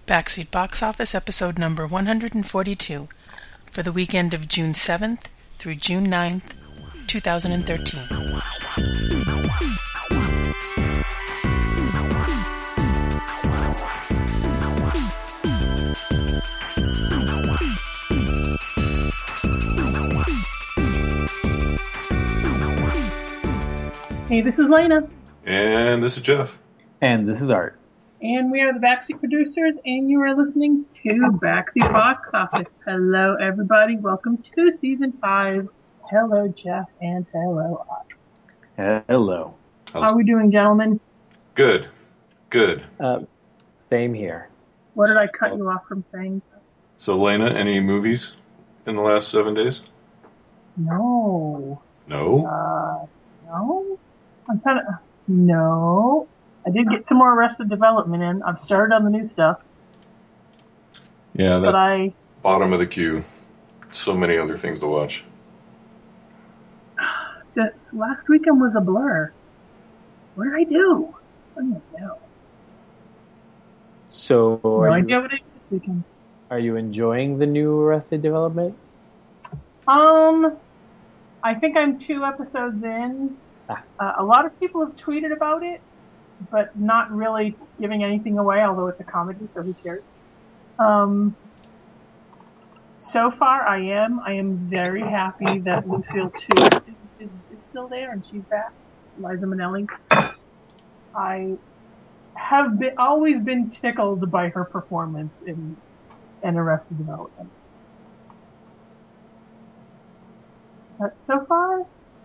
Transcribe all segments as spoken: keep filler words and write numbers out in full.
Backseat Box Office episode number one hundred forty-two for the weekend of June seventh through June ninth, two thousand thirteen. Hey, this is Lena. And this is Jeff. And this is Art. And we are the Backseat Producers, and you are listening to Backseat Box Office. Hello, everybody. Welcome to Season five. Hello, Jeff, and hello, Art. Hello. How are we doing, gentlemen? Good. Good. Uh, same here. What did I cut you off from saying? So, Lena, any movies in the last seven days? No. No? Uh, no? I'm trying to... No. I did get some more Arrested Development in. I've started on the new stuff. Yeah, that's but I, bottom of the queue. So many other things to watch. The last weekend was a blur. What did I do? I don't know. So, No are, idea you, what I did this weekend. are you enjoying the new Arrested Development? Um, I think I'm two episodes in. Ah. Uh, a lot of people have tweeted about it, but not really giving anything away, although it's a comedy, so who cares? Um, so far, I am. I am very happy that Lucille two is, is, is still there and she's back. Liza Minnelli. I have been, always been tickled by her performance in, in Arrested Development. But so far,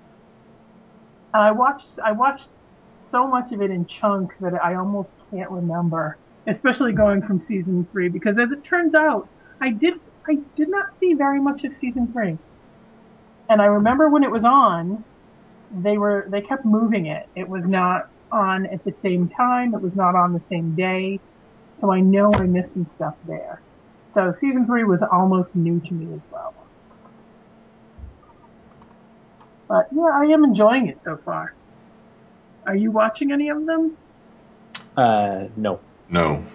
I watched. I watched so much of it in chunks that I almost can't remember, especially going from season three, because as it turns out, I did I did not see very much of season three. And I remember when it was on, they were they kept moving it. It was not on at the same time, it was not on the same day. So I know I missed some stuff there. So season three was almost new to me as well. But yeah, I am enjoying it so far. Are you watching any of them? Uh, no. No.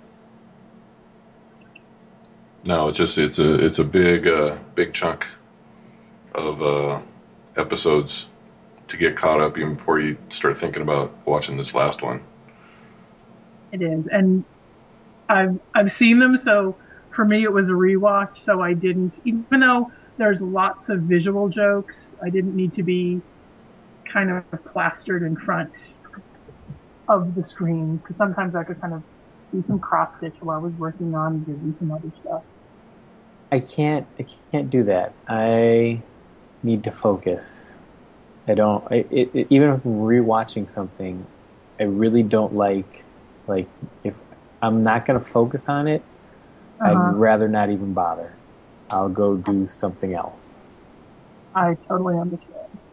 No, it's just it's a it's a big uh, big chunk of uh, episodes to get caught up even before you start thinking about watching this last one. It is, and I've I've seen them, so for me it was a rewatch. So I didn't, even though there's lots of visual jokes, I didn't need to be kind of plastered in front of the screen, because sometimes I could kind of do some cross stitch while I was working on and do some other stuff. I can't. I can't do that. I need to focus. I don't. I, it, it, even if I'm rewatching something, I really don't like. Like if I'm not going to focus on it, uh-huh. I'd rather not even bother. I'll go do something else. I totally understand.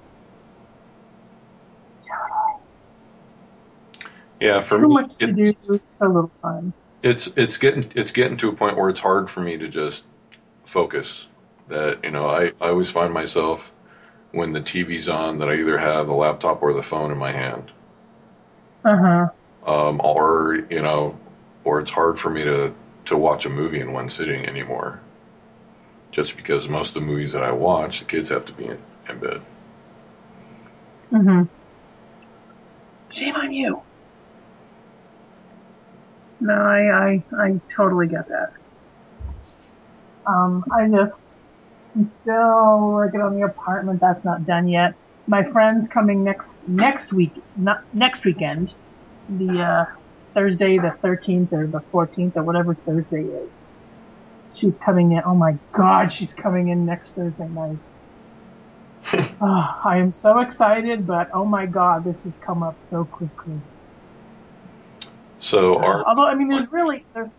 Yeah, for Too me, much to do, so little time. It's it's getting it's getting to a point where it's hard for me to just focus. That you know, I, I always find myself when the T V's on that I either have the laptop or the phone in my hand. Uh huh. Um, or you know, or it's hard for me to to watch a movie in one sitting anymore. Just because most of the movies that I watch, the kids have to be in, in bed. Mm-hmm. Shame on you. No, I, I, I totally get that. Um, I just, I'm still working on the apartment. That's not done yet. My friend's coming next, next week, not next weekend. The, uh, Thursday the thirteenth or the fourteenth or whatever Thursday is. She's coming in. Oh my God, she's coming in next Thursday night. Oh, I am so excited, but oh my God, this has come up so quickly. So, our, although I mean, there's really, there's,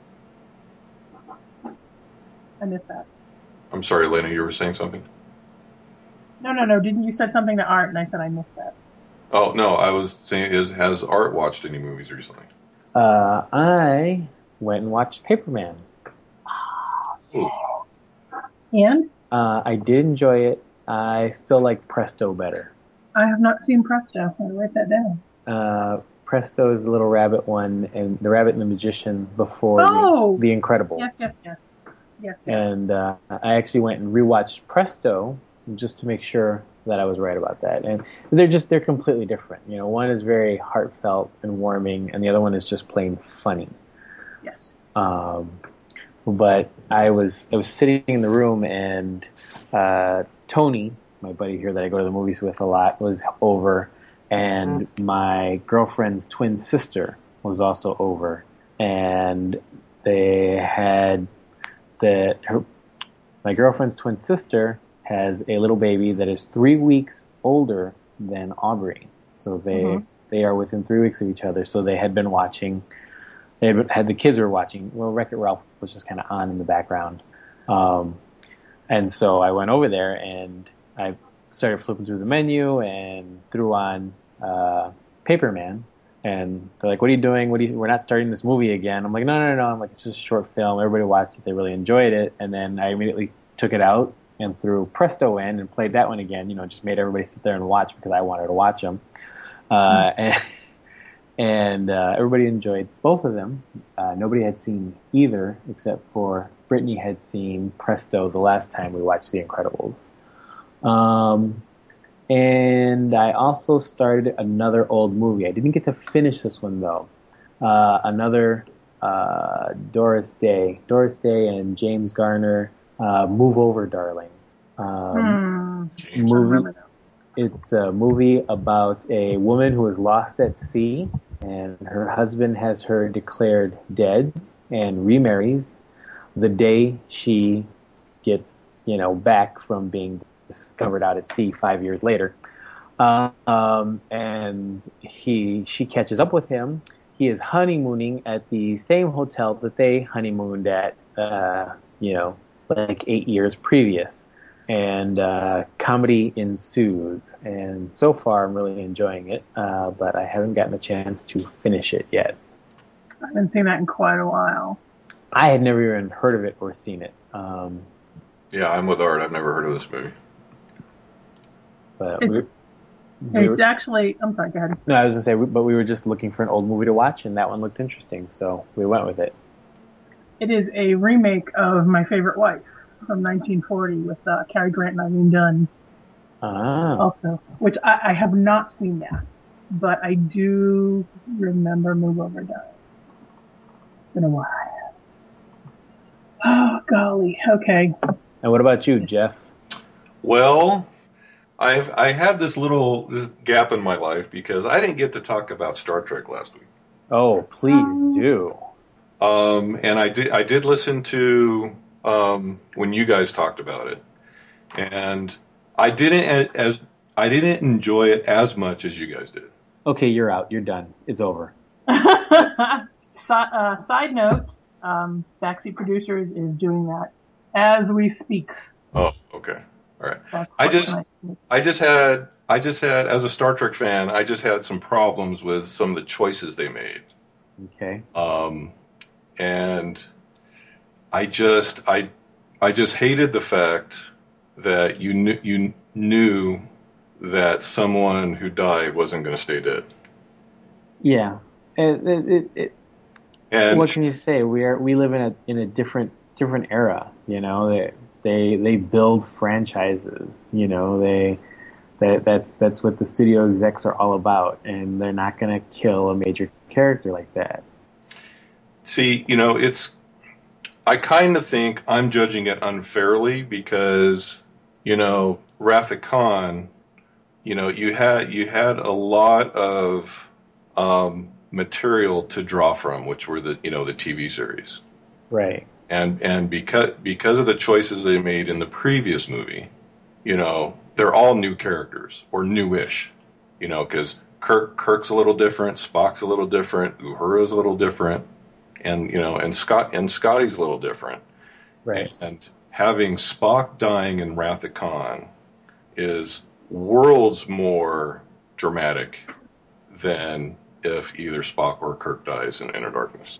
I missed that. I'm sorry, Lena, you were saying something? No, no, no. Didn't you said something to Art, and I said I missed that. Oh no, I was saying, is has Art watched any movies recently? Uh, I went and watched Paperman. Ooh. And? Uh, I did enjoy it. I still like Presto better. I have not seen Presto. I'll write that down. Uh, Presto is the little rabbit one, and the Rabbit and the Magician before Oh! the, the Incredibles. Yes, yes, yes. Yes, yes. And uh, I actually went and rewatched Presto just to make sure that I was right about that. And they're just they're completely different. You know, one is very heartfelt and warming, and the other one is just plain funny. Yes. Um, but I was I was sitting in the room, and uh, Tony, my buddy here that I go to the movies with a lot, was over, and my girlfriend's twin sister was also over, and they had the her, my girlfriend's twin sister has a little baby that is three weeks older than Aubrey, so they mm-hmm. they are within three weeks of each other. So they had been watching. They had, had the kids were watching. Well, Wreck-It Ralph was just kind of on in the background, um, and so I went over there and I started flipping through the menu and threw on uh, Paperman. And they're like, "What are you doing? What are you, we're not starting this movie again." I'm like, "No, no, no." I'm like, "It's just a short film. Everybody watched it. They really enjoyed it." And then I immediately took it out and threw Presto in and played that one again. You know, just made everybody sit there and watch because I wanted to watch them. Uh, mm-hmm. And, and uh, everybody enjoyed both of them. Uh, nobody had seen either except for Brittany had seen Presto the last time we watched The Incredibles. Um, and I also started another old movie. I didn't get to finish this one though. Uh, another uh, Doris Day, Doris Day and James Garner, uh, Move Over, Darling. Um, hmm. movie. It's a movie about a woman who is lost at sea, and her husband has her declared dead and remarries the day she gets, you know, back from being discovered out at sea five years later. Uh, um, and he, she catches up with him. He is honeymooning at the same hotel that they honeymooned at, uh, you know, like eight years previous. And uh, comedy ensues. And so far, I'm really enjoying it, uh, but I haven't gotten a chance to finish it yet. I haven't seen that in quite a while. I had never even heard of it or seen it. Um, yeah, I'm with Art. I've never heard of this movie. But it's, we, we it's were, actually, I'm sorry, go ahead. No, I was going to say, but we were just looking for an old movie to watch, and that one looked interesting, so we went with it. It is a remake of My Favorite Wife from nineteen forty with uh, Cary Grant and Eileen Dunn. Ah. Also, which I, I have not seen that, but I do remember Move Over, Darling. It's been a while. Oh, golly. Okay. And what about you, Jeff? Well, I've I had this little this gap in my life because I didn't get to talk about Star Trek last week. Oh, please um, do. Um, and I did I did listen to um, when you guys talked about it, and I didn't as I didn't enjoy it as much as you guys did. Okay, you're out. You're done. It's over. uh, side note, um, Backseat Producers is doing that as we speak. Oh, okay. All right. That's I just, nice. I just had, I just had, as a Star Trek fan, I just had some problems with some of the choices they made. Okay. Um, and I just, I, I just hated the fact that you knew, you knew that someone who died wasn't going to stay dead. Yeah. It, it, it, it, and what can you say? We are, we live in a, in a different, different era, you know, they, They they build franchises, you know. They that that's that's what the studio execs are all about, and they're not going to kill a major character like that. See, you know, it's. I kind of think I'm judging it unfairly because, you know, Wrath of Khan, you know, you had you had a lot of um, material to draw from, which were the you know the T V series, right. And and because because of the choices they made in the previous movie, you know, they're all new characters or newish, you know, because Kirk Kirk's a little different, Spock's a little different, Uhura's a little different, and you know, and Scott and Scotty's a little different, right? And having Spock dying in Wrath of Khan is worlds more dramatic than if either Spock or Kirk dies in Inner Darkness.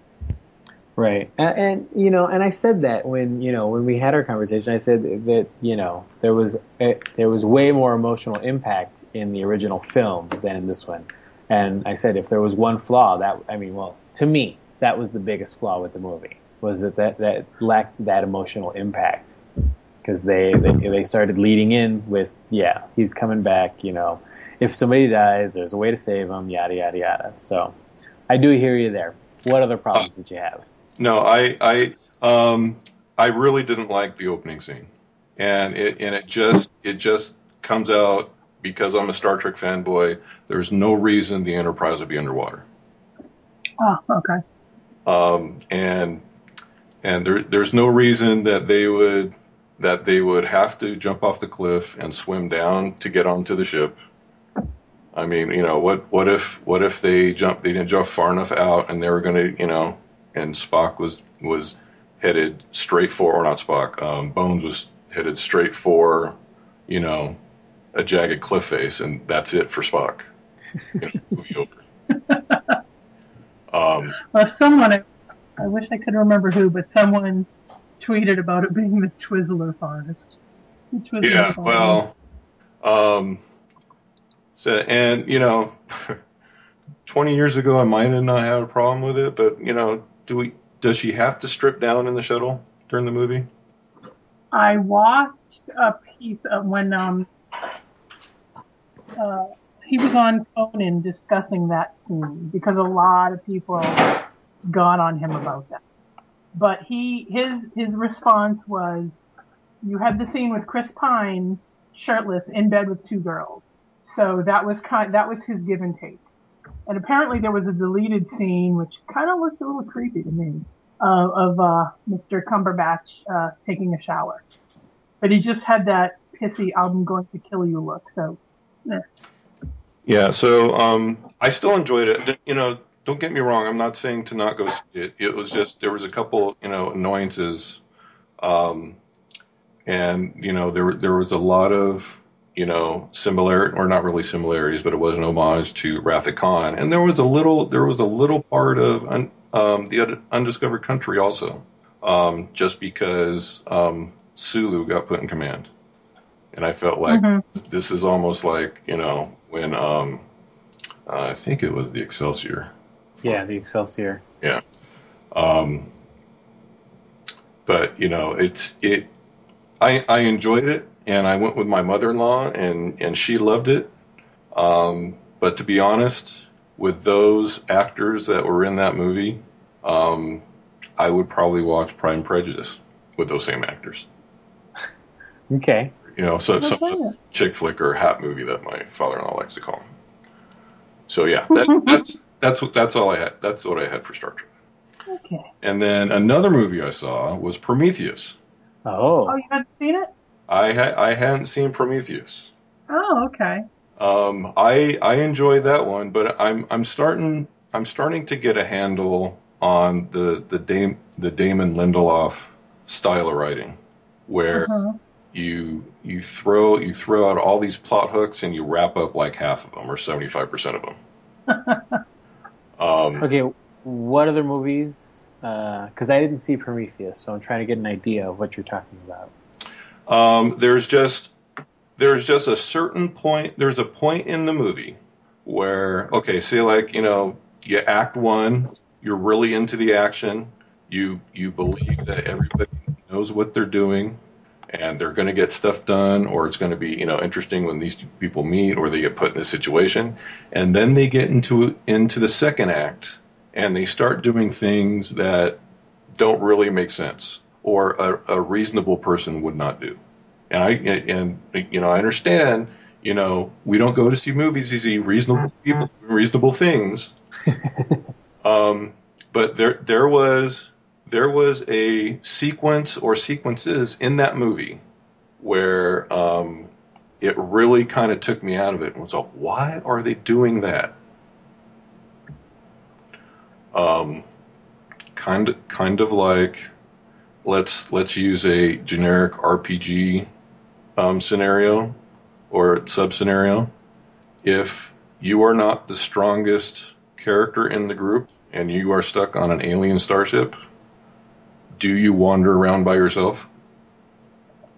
Right. And, and, you know, and I said that when, you know, when we had our conversation, I said that, you know, there was, uh, there was way more emotional impact in the original film than in this one. And I said, if there was one flaw, that I mean, well, to me, that was the biggest flaw with the movie, was that that, that lacked that emotional impact. Because they, they they started leading in with, yeah, he's coming back, you know. If somebody dies, there's a way to save him, yada, yada, yada. So I do hear you there. What other problems uh, did you have? No, I I um I really didn't like the opening scene. And it and it just it just comes out because I'm a Star Trek fanboy. There's no reason the Enterprise would be underwater. Oh, okay. Um and and there there's no reason that they would that they would have to jump off the cliff and swim down to get onto the ship. I mean, you know, what what if what if they jumped they didn't jump far enough out and they were gonna, you know, and Spock was was headed straight for, or not Spock, um, Bones was headed straight for, you know, a jagged cliff face, and that's it for Spock. You know, movie over. um, well, someone, I, I wish I could remember who, but someone tweeted about it being the Twizzler forest. The Twizzler yeah, forest. well, um, so, and, you know, twenty years ago I might have not had a problem with it, but, you know, do we, does she have to strip down in the shuttle during the movie? I watched a piece of when um uh, he was on Conan discussing that scene, because a lot of people got on him about that. But he his his response was, you had the scene with Chris Pine shirtless in bed with two girls, so that was kind that was his give and take. And apparently there was a deleted scene which kind of looked a little creepy to me, uh, of uh, Mister Cumberbatch uh, taking a shower. But he just had that pissy "I'm going to kill you" look. So, eh. yeah. So um, I still enjoyed it. You know, don't get me wrong. I'm not saying to not go see it. It was just there was a couple, you know, annoyances, um, and you know there there was a lot of, you know, similar or not really similarities, but it was an homage to Wrath of Khan, and there was a little there was a little part of un, um, the Undiscovered Country also, um, just because um, Sulu got put in command, and I felt like mm-hmm. this is almost like, you know, when um, uh, I think it was the Excelsior. Yeah, the Excelsior. Yeah, um, but you know, it's it. I I enjoyed it. And I went with my mother-in-law, and, and she loved it. Um, but to be honest, with those actors that were in that movie, um, I would probably watch Pride and Prejudice with those same actors. Okay. You know, so some chick flick or hat movie that my father-in-law likes to call them. So yeah, that, that's that's what that's all I had. That's what I had for Star Trek. Okay. And then another movie I saw was Prometheus. Oh. Oh, you hadn't seen it? I ha- I hadn't seen Prometheus. Oh, okay. Um, I I enjoy that one, but I'm I'm starting I'm starting to get a handle on the the Dam- the Damon Lindelof style of writing, where uh-huh. you you throw you throw out all these plot hooks and you wrap up like half of them or seventy-five percent of them. um, okay, what other movies? Because uh, I didn't see Prometheus, so I'm trying to get an idea of what you're talking about. Um, there's just there's just a certain point. There's a point in the movie where, okay, say like, you know, you act one, you're really into the action, you you believe that everybody knows what they're doing, and they're going to get stuff done, or it's going to be, you know, interesting when these two people meet, or they get put in this situation, and then they get into into the second act, and they start doing things that don't really make sense, or a, a reasonable person would not do. And I and you know I understand, you know, we don't go to see movies to see reasonable people doing reasonable things. um, but there there was there was a sequence or sequences in that movie where um, it really kind of took me out of it and was like, why are they doing that? Um, kind of kind of like. Let's let's use a generic R P G um, scenario or sub scenario. If you are not the strongest character in the group and you are stuck on an alien starship, do you wander around by yourself?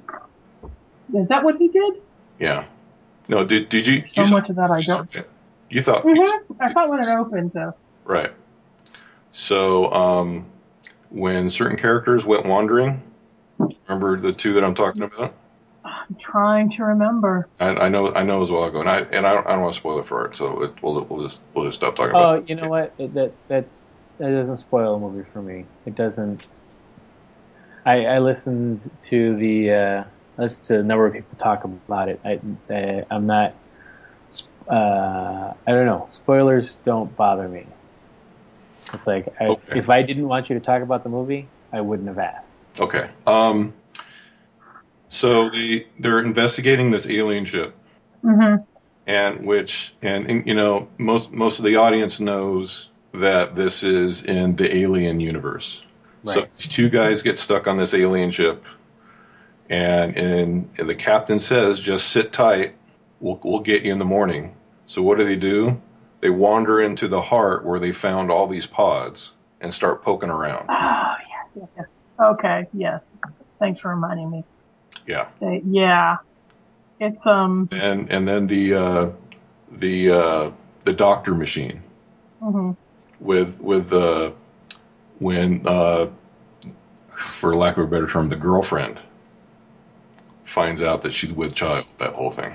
Is that what he did? Yeah. No. Did did you? So you much of that I don't. You thought, Mm-hmm. I thought when it opened, so. right. So, um, when certain characters went wandering, remember the two that I'm talking about? I'm trying to remember. I, I know, I know as well. I go, and I and I don't, I don't want to spoil it for it, so it, we'll we'll just we'll just stop talking Oh, about it. you know what? It, that that that doesn't spoil a movie for me. It doesn't. I I listened to the uh, listened to a number of people talk about it. I, I I'm not. Uh, I don't know. Spoilers don't bother me. It's like I, Okay. if I didn't want you to talk about the movie, I wouldn't have asked. Okay. Um. So they they're investigating this alien ship, Mm-hmm. and which and, and you know most most of the audience knows that this is in the Alien universe. So Right. these two guys get stuck on this alien ship, and and, and the captain says, "Just sit tight. We'll we'll get you in the morning." So what do they do? They wander into the heart where they found all these pods and start poking around. Oh, yes, yes, yes. Okay, yes. Thanks for reminding me. Yeah. Uh, yeah. It's, um, And and then the uh, the uh, the doctor machine mhm. with with the when uh, for lack of a better term, the girlfriend finds out that she's with child. That whole thing.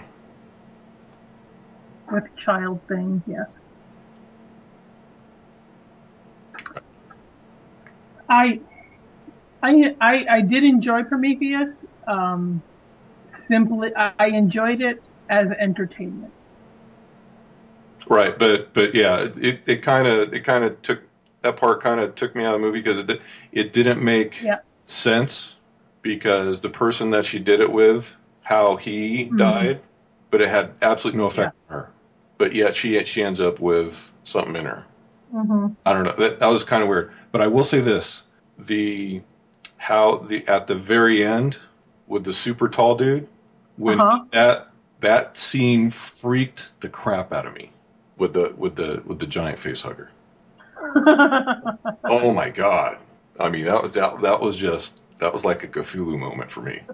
With child thing, yes. I, I, I, I did enjoy Prometheus. Um, simply, I, I enjoyed it as entertainment. Right, but but yeah, it it kind of it kind of took that part kind of took me out of the movie because it it didn't make Yeah. sense because the person that she did it with, how he Mm-hmm. died, but it had absolutely no effect Yeah. on her. But yet she she ends up with something in her. Mm-hmm. I don't know. That, that was kind of weird. But I will say this: the how the at the very end with the super tall dude, when Uh-huh. that that scene freaked the crap out of me with the with the with the giant face hugger. Oh my god! I mean that was that, that was just that was like a Cthulhu moment for me.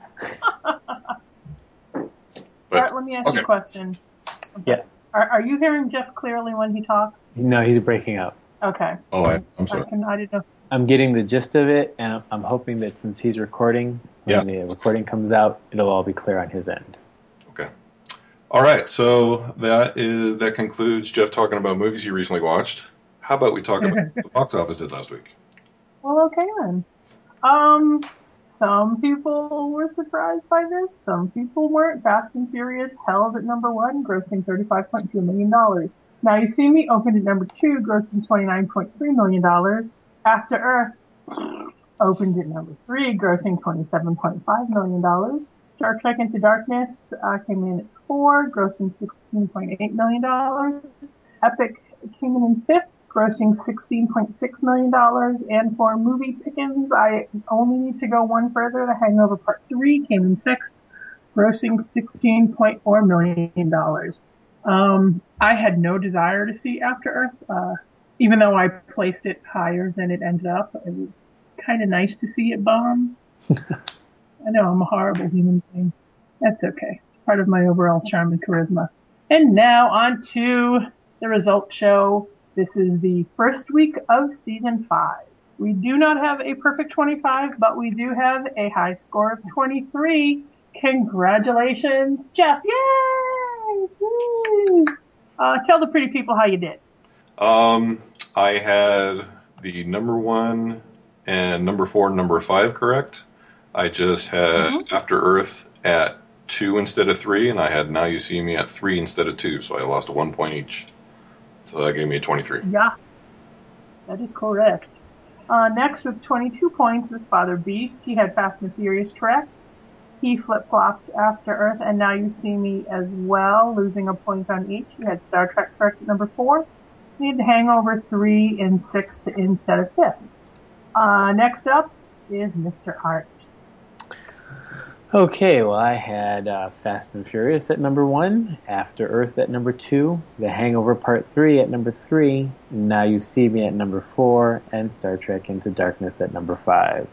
All right, let me ask you a question. Yeah. Are, are you hearing Jeff clearly when he talks? No, he's breaking up. Okay. Oh, I, I'm I, sorry. can, I didn't know. I'm getting the gist of it, and I'm, I'm hoping that since he's recording, when Yeah. the recording comes out, it'll all be clear on his end. Okay. All right. So that is that concludes Jeff talking about movies he recently watched. How about we talk about what the box office did last week? Well, okay then. Um, some people were surprised by this. Some people weren't. Fast and Furious held at number one, grossing thirty-five point two million dollars. Now You See Me opened at number two, grossing twenty-nine point three million dollars. After Earth opened at number three, grossing twenty-seven point five million dollars. Star Trek Into Darkness uh, came in at four, grossing sixteen point eight million dollars. Epic came in in fifth, grossing sixteen point six million dollars. And for movie pickings, I only need to go one further. The Hangover Part three came in sixth, grossing sixteen point four million dollars. Um, I had no desire to see After Earth, uh, even though I placed it higher than it ended up. It was kind of nice to see it bomb. I know I'm a horrible human being. That's okay. It's part of my overall charm and charisma. And now on to the results show. This is the first week of season five. We do not have a perfect twenty-five, but we do have a high score of twenty-three. Congratulations, Jeff. Yay! Woo! Uh, tell the pretty people how you did. Um, I had the number one and number four and number five correct. I just had Mm-hmm. After Earth at two instead of three, and I had Now You See Me at three instead of two, so I lost a one point each. So that gave me a twenty-three. Yeah, that is correct. Uh, next with twenty-two points is Father Beast. He had Fast and Furious Trek. He flip-flopped After Earth and Now You See Me as well, losing a point on each. He had Star Trek Trek at number four. He had Hangover three in sixth instead of fifth. Uh, next up is Mister Art. Okay, well, I had uh, Fast and Furious at number one, After Earth at number two, The Hangover Part three at number three, Now You See Me at number four, and Star Trek Into Darkness at number five.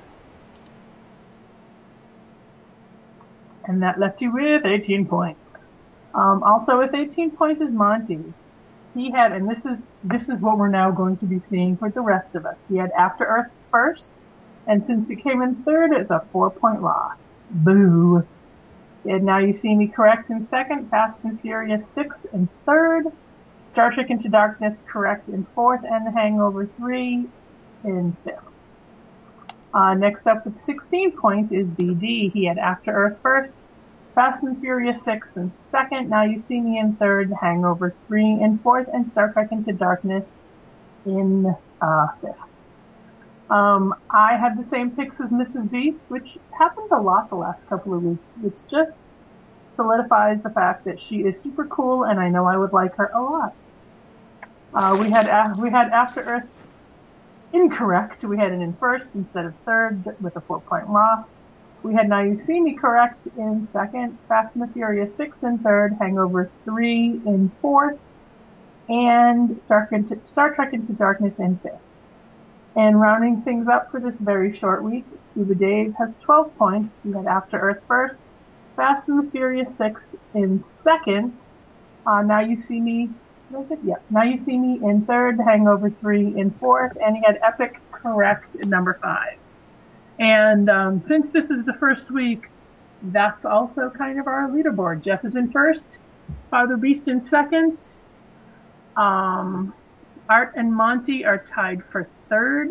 And that left you with eighteen points. Um, also with eighteen points is Monty. he had, and this is this is what we're now going to be seeing for the rest of us. He had After Earth first, and since it came in third, it's a four-point loss. Boo. He had Now You See Me correct in second, Fast and Furious six in third, Star Trek Into Darkness correct in fourth, and The Hangover three in fifth. Uh, next up with sixteen points is B D. He had After Earth first, Fast and Furious six in second, Now You See Me in third, Hangover three in fourth, and Star Trek Into Darkness in uh, fifth. Um, I had the same picks as Missus Beast, which happened a lot the last couple of weeks, which just solidifies the fact that she is super cool, and I know I would like her a lot. Uh, we had uh, we had After Earth incorrect. We had it in first instead of third with a four-point loss. We had Now You See Me correct in second, Fast and the Furious six in third, Hangover three in fourth, and Star Trek Into, Star Trek Into Darkness in fifth. And rounding things up for this very short week, Scuba Dave has twelve points. He had After Earth first, Fast and the Furious six in second, uh, Now You See Me, what is it? Yeah, Now You See Me in third, Hangover three in fourth, and he had Epic correct in number five. And um, since this is the first week, that's also kind of our leaderboard. Jeff is in first, Father Beast in second, um, Art and Monty are tied for third.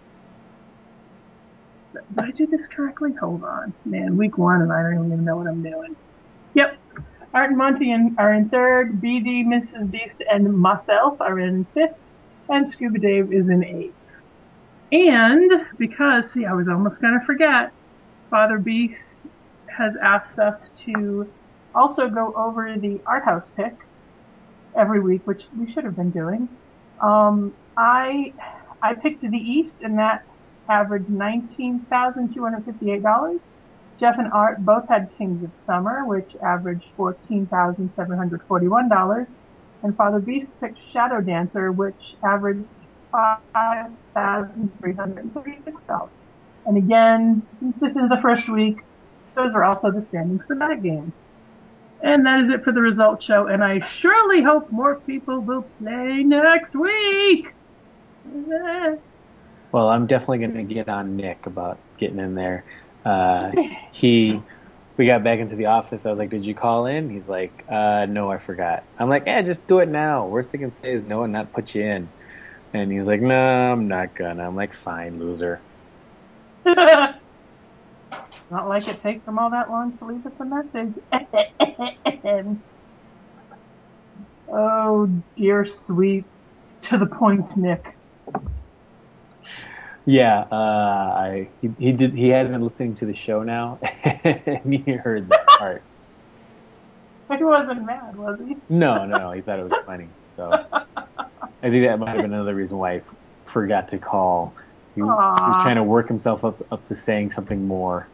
Did I do this correctly? Hold on. Man, week one and I don't even know what I'm doing. Yep. Art and Monty in, are in third, B D, Missus Beast, and myself are in fifth, and Scuba Dave is in eighth. And because, see, I was almost going to forget, Father Beast has asked us to also go over the art house picks every week, which we should have been doing. Um, I I picked the East, and that averaged nineteen thousand two hundred fifty-eight dollars. Jeff and Art both had Kings of Summer, which averaged fourteen thousand seven hundred forty-one dollars. And Father Beast picked Shadow Dancer, which averaged five thousand three hundred thirty-six dollars. And again, since this is the first week, those are also the standings for that game. And that is it for the results show, and I surely hope more people will play next week! Well, I'm definitely going to get on Nick about getting in there. Uh, he, we got back into the office. I was like, "Did you call in?" He's like, uh, "No, I forgot." I'm like, "Yeah, just do it now. Worst they can say is no and not put you in." And he's like, "No, I'm not gonna." I'm like, "Fine, loser." Not like it takes them all that long to leave us a message. Oh, dear sweet, to the point, Nick. Yeah, uh, I he, he did. He has been listening to the show now, and he heard that part. He wasn't mad, was he? No, no, he thought it was funny. So I think that might have been another reason why I f- forgot to call. He, he was trying to work himself up up to saying something more.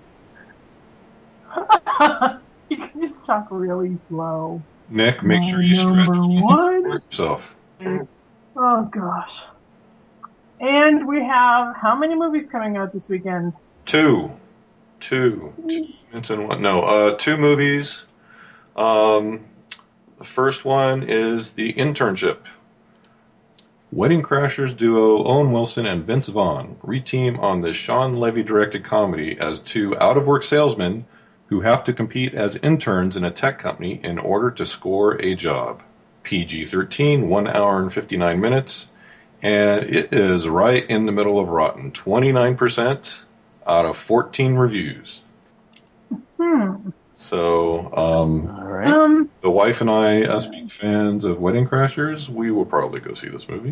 You can just talk really slow. Nick, make sure you stretch one. yourself. Oh, gosh. And we have how many movies coming out this weekend? Two. Two. Two minutes and one. No, uh, two movies. Um, the first one is The Internship. Wedding Crashers duo Owen Wilson and Vince Vaughn reteam on the Sean Levy-directed comedy as two out-of-work salesmen who have to compete as interns in a tech company in order to score a job. P G thirteen, one hour and fifty-nine minutes, and it is right in the middle of Rotten. twenty-nine percent out of fourteen reviews. Hmm. So, um, All right. Um, the wife and I, us being fans of Wedding Crashers, we will probably go see this movie.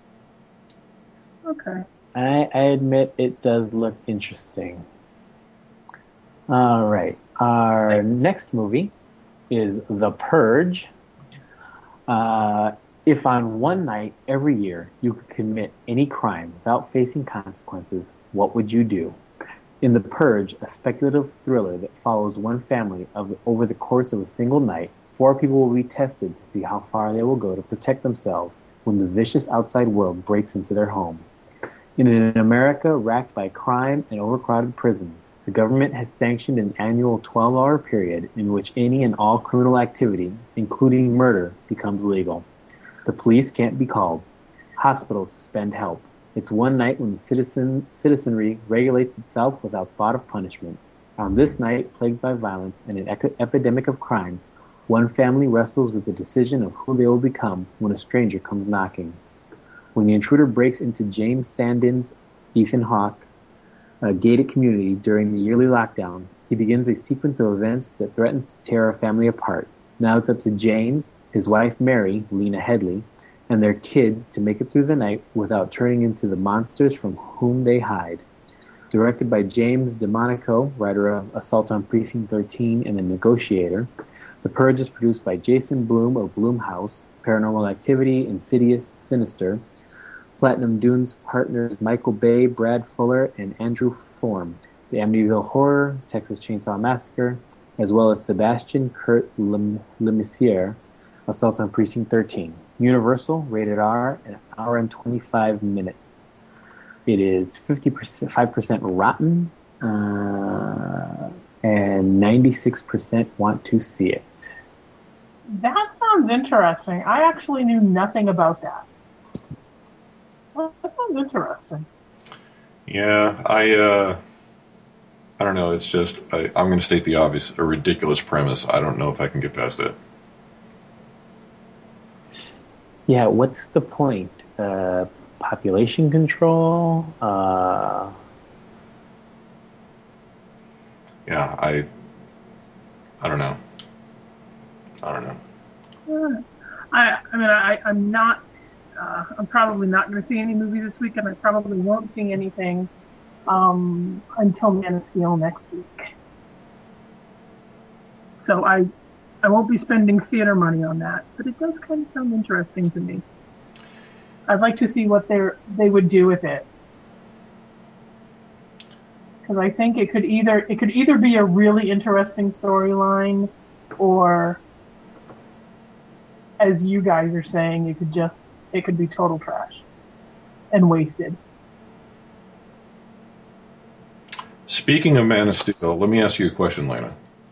okay. I, I admit it does look interesting. All right. Our next movie is The Purge. Uh, if on one night every year you could commit any crime without facing consequences, what would you do? In The Purge, a speculative thriller that follows one family of, over the course of a single night, four people will be tested to see how far they will go to protect themselves when the vicious outside world breaks into their home. In an America racked by crime and overcrowded prisons, the government has sanctioned an annual twelve-hour period in which any and all criminal activity, including murder, becomes legal. The police can't be called. Hospitals suspend help. It's one night when the citizen, citizenry regulates itself without thought of punishment. On this night, plagued by violence and an ec- epidemic of crime, one family wrestles with the decision of who they will become when a stranger comes knocking. When the intruder breaks into James Sandin's Ethan Hawke, a gated community during the yearly lockdown, he begins a sequence of events that threatens to tear our family apart. Now it's up to James, his wife Mary, Lena Headley, and their kids to make it through the night without turning into the monsters from whom they hide. Directed by James DeMonico, writer of Assault on Precinct thirteen and The Negotiator, The Purge is produced by Jason Blum of Blumhouse, Paranormal Activity, Insidious, Sinister, Platinum Dunes partners Michael Bay, Brad Fuller, and Andrew Form, The Amityville Horror, Texas Chainsaw Massacre, as well as Sebastian Kurt Lemessier, Assault on Precinct thirteen. Universal, rated R, an hour and twenty-five minutes. It is fifty-five percent rotten, uh, and ninety-six percent want to see it. That sounds interesting. I actually knew nothing about that. Well, that sounds interesting. Yeah, I, uh, I don't know. It's just, I, I'm going to state the obvious, a ridiculous premise. I don't know if I can get past it. Yeah, what's the point? Uh, population control? Uh... Yeah, I, I don't know. I don't know. Yeah. I, I mean, I, I'm not, uh, I'm probably not going to see any movies this week, and I probably won't see anything um, until Man of Steel next week. So I, I won't be spending theater money on that, but it does kind of sound interesting to me. I'd like to see what they they would do with it, because I think it could either it could either be a really interesting storyline, or, as you guys are saying, it could just it could be total trash and wasted. Speaking of Man of Steel, let me ask you a question, Lena.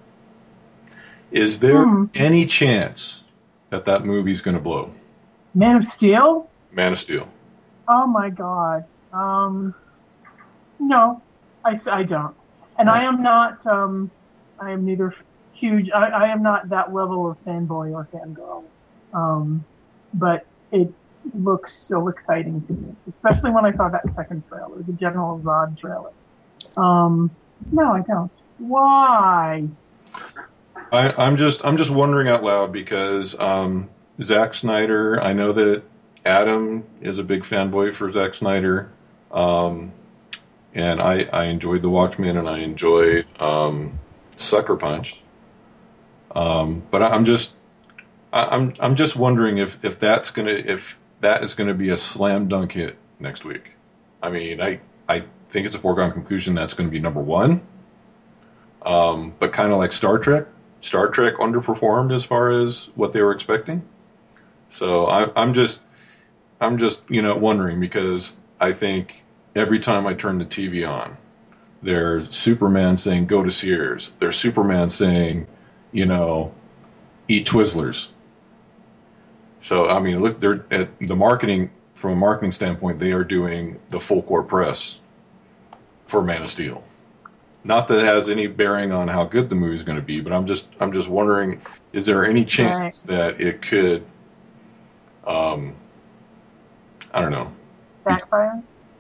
Is there Hmm. any chance that that movie's going to blow? Man of Steel? Man of Steel. Oh my god. Um, no, I, I don't. And I am not, um, I am neither huge, I, I am not that level of fanboy or fangirl. Um, but it looks so exciting to me, especially when I saw that second trailer, the General Zod trailer. Um, no, I don't. Why? I, I'm just I'm just wondering out loud because um, Zack Snyder. I know that Adam is a big fanboy for Zack Snyder, um, and I, I enjoyed The Watchmen and I enjoyed um, Sucker Punch. Um, but I'm just I, I'm I'm just wondering if, if that's gonna if that is gonna be a slam dunk hit next week. I mean, I I think it's a foregone conclusion that's going to be number one. Um, but kind of like Star Trek. Star Trek underperformed as far as what they were expecting. So I, I'm just, I'm just, you know, wondering because I think every time I turn the T V on, there's Superman saying, go to Sears. There's Superman saying, you know, eat Twizzlers. So, I mean, look, they're at the marketing, from a marketing standpoint, they are doing the full court press for Man of Steel. Not that it has any bearing on how good the movie is going to be, but I'm just I'm just wondering, is there any chance right. that it could, um, I don't know, backfire?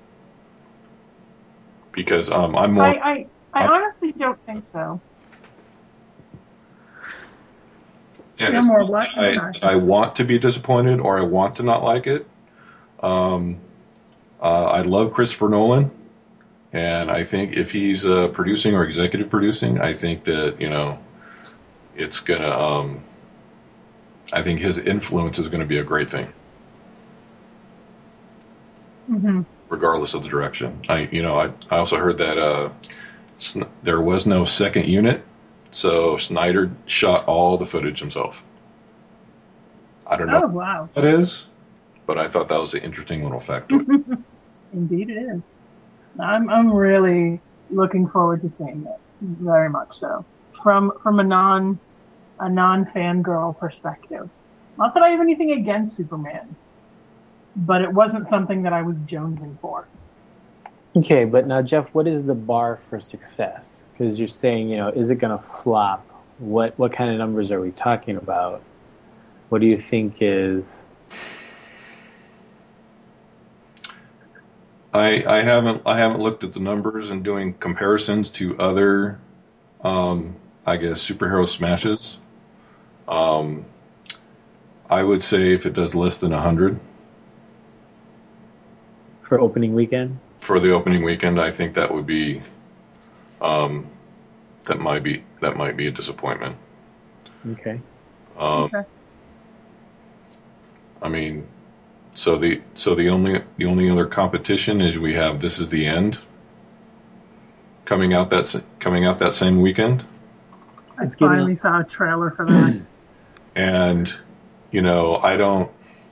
Because um, I'm more. I, I, I honestly don't think so. And it's more what? I, I want to be disappointed or I want to not like it. Um, uh, I love Christopher Nolan. And I think if he's uh, producing or executive producing, I think that, you know, it's going to, um, I think his influence is going to be a great thing. Mm-hmm. Regardless of the direction. I, you know, I, I also heard that uh, Sn- there was no second unit, so Snyder shot all the footage himself. I don't know oh, wow. what that is, but I thought that was an interesting little factoid. Indeed it is. I'm I'm really looking forward to seeing it, very much so. From from a non a non fangirl perspective, Not that I have anything against Superman, but it wasn't something that I was jonesing for. Okay, but now, Jeff, what is the bar for success? Because you're saying, you know, is it going to flop? What what kind of numbers are we talking about? What do you think is... I, I haven't I haven't looked at the numbers and doing comparisons to other, um, I guess, superhero smashes. Um, I would say if it does less than one hundred. For opening weekend? For the opening weekend, I think that would be, um, that might be that might be a disappointment. Okay. Um, Okay. I mean, so the so the only the only other competition is we have This Is the End coming out that s- coming out that same weekend, I It's getting- finally saw a trailer for that. and you know I don't.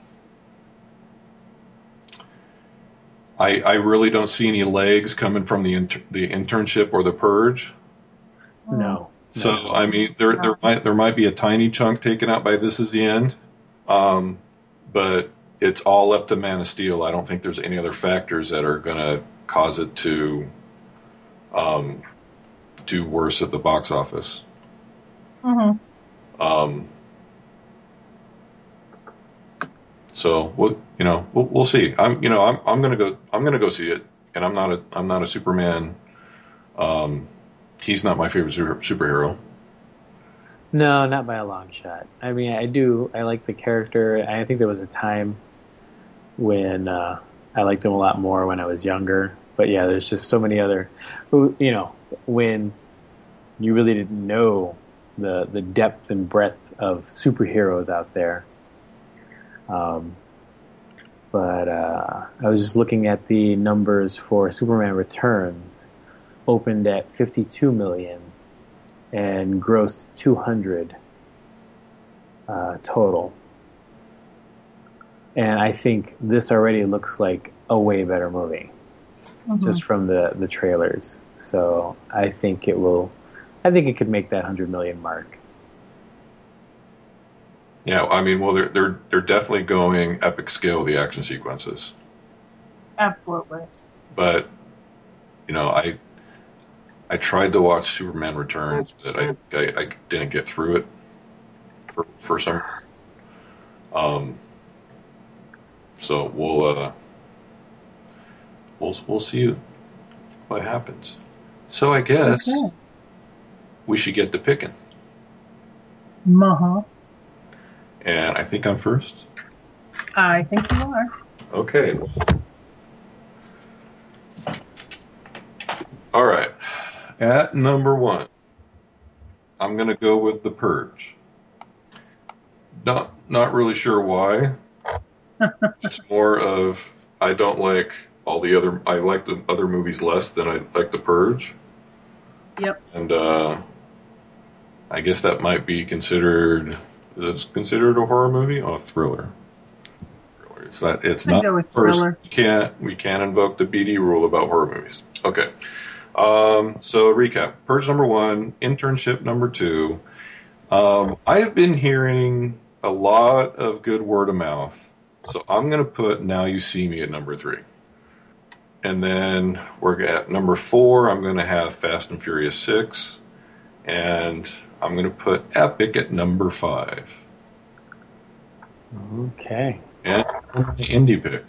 I, I really don't see any legs coming from the inter, the internship or the purge. No. So no. I mean, there there might there might be a tiny chunk taken out by This Is the End, um, but it's all up to Man of Steel. I don't think there's any other factors that are going to cause it to um, do worse at the box office. Mm-hmm. Um, so we'll, you know, we'll, we'll see. I'm, you know, I'm, I'm gonna go, I'm gonna go see it, and I'm not a, I'm not a Superman. Um, he's not my favorite super, superhero. No, not by a long shot. I mean, I do. I like the character. I think there was a time when uh, I liked him a lot more when I was younger. But yeah, there's just so many other, who you know, when you really didn't know the the depth and breadth of superheroes out there. Um, but uh, I was just looking at the numbers for Superman Returns, opened at fifty-two million and grossed two hundred uh, total. And I think this already looks like a way better movie, Mm-hmm. just from the, the trailers. So I think it will, I think it could make that one hundred million mark. Yeah, I mean, well, they're they're they're definitely going epic scale the action sequences, Absolutely. but you know, I I tried to watch Superman Returns, but I I, I didn't get through it for for some. Um, so we'll uh, we'll we'll see what happens. So I guess Okay. we should get to picking, Uh-huh. and I think I'm first. I think you are. Okay. All right. At number one, I'm going to go with The Purge. Not not really sure why. It's more of I don't like all the other. I like the other movies less than I like The Purge, Yep. and uh, I guess that might be considered. Is it considered a horror movie? Oh, a thriller. Thriller. It's not. It's I'd not. go with first. thriller. We can't. We can't invoke the B D rule about horror movies. Okay. Um, so recap: Purge number one, internship number two. Um, I have been hearing a lot of good word of mouth, so I'm going to put Now You See Me at number three, and then we're at number four. I'm going to have Fast and Furious six, and I'm going to put Epic at number five. Okay. And the indie pick.